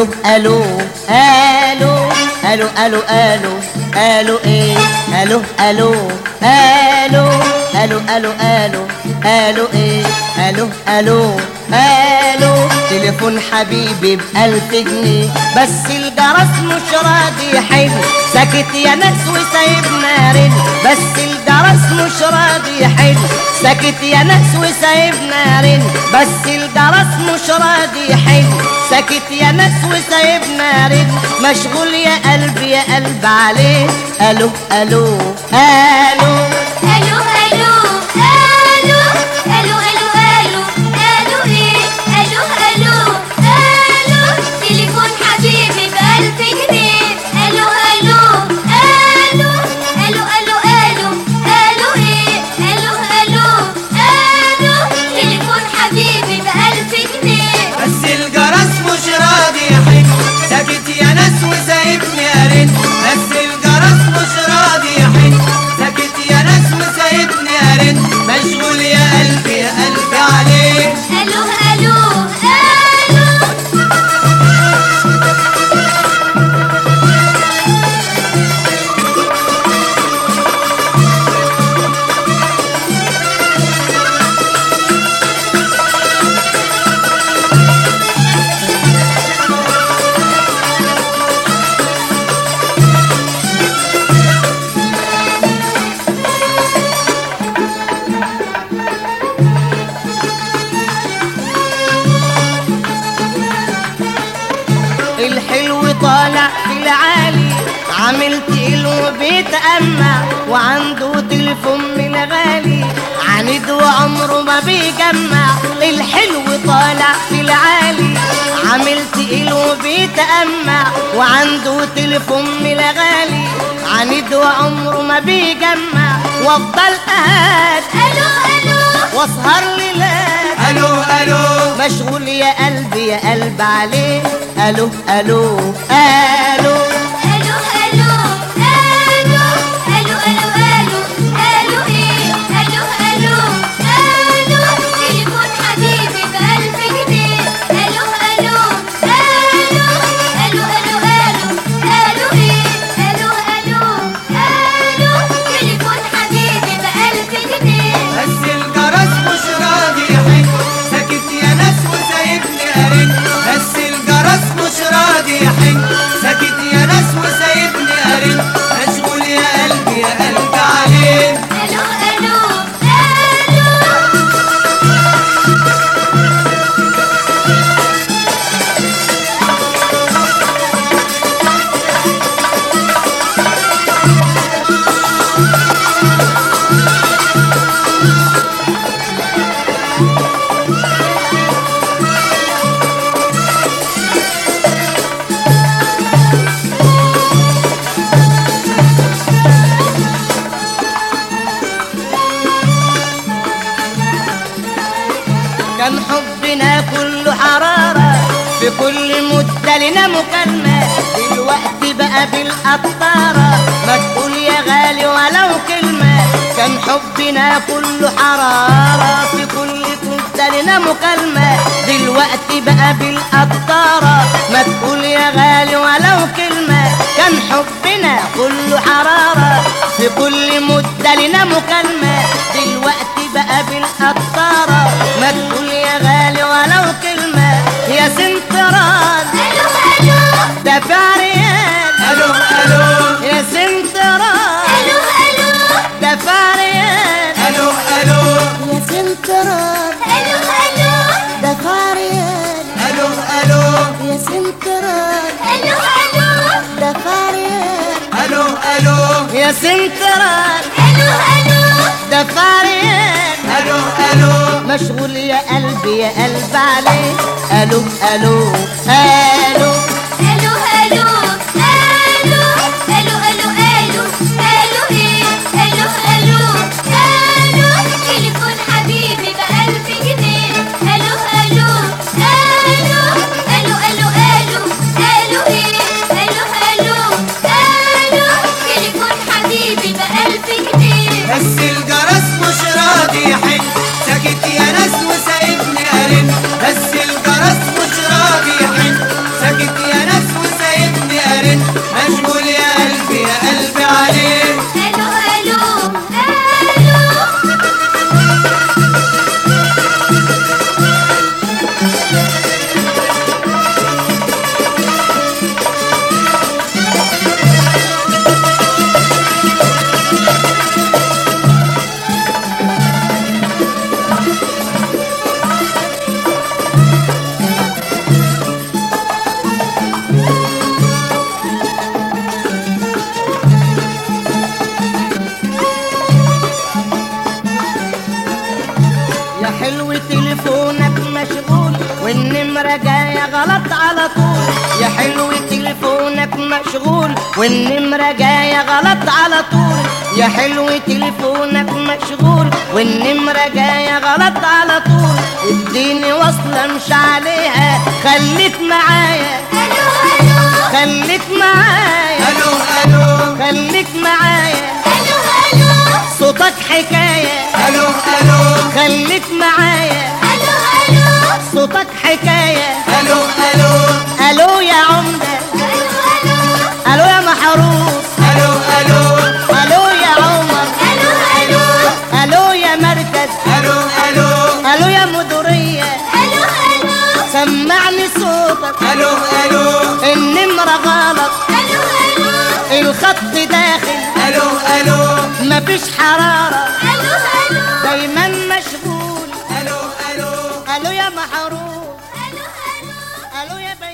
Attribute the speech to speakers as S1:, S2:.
S1: الو الو الو الو الو الو الو ايه الو الو الو الو الو الو الو ايه الو الو الو تليفون حبيبي ب1000 جنيه بس الجرس مش راضي يحن ساكت يا ناس وسايبنا رن بس الجرس مش راضي يحن ساكت يا ناس وسايبنا رن بس الجرس مش راضي يحن ساكت يا ناس وسايبنا رن مشغول يا قلبي يا قلب عليه الو الو الو
S2: الو الو الو الو الو الو الو ايه الو الو الو تليفون حبيبي ب1000 جنيه الو الو الو الو الو الو الو ايه الو الو الو تليفون حبيبي ب1000 جنيه
S3: بس الجرس مش راضي يحن ساكت يا ناس وسايبني ارن بس الجرس مش راضي يحن ساكت يا ناس وسايبني ارن مشغول يا قلبي يا قلبي عليه
S2: الو الو الو
S1: الحلو طالع في العالي عامل تقيل وبيتأمع وعنده تليفون من غالي عند وعمره ما بيجمع الحلو طالع في العالي عامل تقيل وبيتأمع وعنده تليفون من غالي عند وعمره ما بيجمع وافضل قاعد
S2: الو الو
S1: واسهر ليلات
S3: الو الو
S1: مشغول يا قلبي يا قلب عليه الو الو الو
S2: الو الو الو الو الو الو الو ايه الو الو الو تليفون حبيبي ب1000 جنيه الو الو الو الو الو الو الو ايه الو الو الو تليفون حبيبي ب1000 جنيه
S3: بس الجرس مش راضي يحن ساكت يا ناس وسايبني ارن بس الجرس مش راضي يحن ساكت يا ناس وسايبني ارن مشغول يا قلبي يا قلبي عليه
S2: الو الو الو
S1: كان حبنا كله حرارة في كل مدة لنا مكالمة دلوقتي بقى بالقطارة ما تقول يا غالي ولو كلمة كان حبنا كله حرارة في كل مدة لنا مكالمة دلوقتي بقى بالقطارة ما تقول يا غالي ولو كلمة كان حبنا كله حرارة في كل مدة لنا مكالمة دلوقتي بقى بالقطارة ما تقول يا غالي ولو كلمة يا سنترال
S2: الو الو
S1: دفع ريال
S3: الو الو
S1: يا سنترال
S2: الو الو
S1: دفع ريال
S3: الو الو
S1: يا سنترال
S2: الو الو
S1: دفع ريال
S3: الو الو
S1: يا سنترال
S2: الو الو
S1: دفع ريال
S3: الو الو
S1: يا سنترال
S2: الو الو
S1: دفع ريال
S3: الو الو
S1: مشغول يا قلبي يا قلب عليه الو الو الو
S2: الو الو الو الو الو الو الو ايه الو الو الو تليفون حبيبي ب1000 جنيه الو الو الو الو الو الو الو ايه الو الو الو تليفون حبيبي ب1000 جنيه
S3: بس الجرس مش راضي يحن ساكت يا ناس وسايبني ارن بس الجرس مش راضي يحن
S1: جاية غلط على طول، يا حلو تليفونك مشغول والنمرة جاية غلط على طول، يا حلو تليفونك مشغول والنمرة جاية غلط على طول، اديني وصلة مش عليها خليك معايا،
S2: الو الو
S1: خليك معايا،
S3: الو الو
S1: خليك معايا،
S2: الو الو
S1: صوتك حكاية،
S3: الو الو
S1: خليك معايا،
S2: الو الو
S1: صوتك حكاية،
S3: الو الو
S1: الو يا عمدة،
S2: الو
S1: الو يا محروس،
S3: الو الو
S1: الو يا عمر،
S2: الو الو
S1: الو يا مركز،
S3: الو الو
S1: الو يا مديرية،
S2: الو الو
S1: سمعني صوتك،
S3: الو الو
S1: النمرة غلط،
S2: الو الو
S1: الخط داخل،
S3: الو الو
S1: مفيش حرارة،
S2: الو الو
S1: دايما مشغول،
S3: الو الو
S1: الو يا محروس،
S2: الو
S1: الو يا بي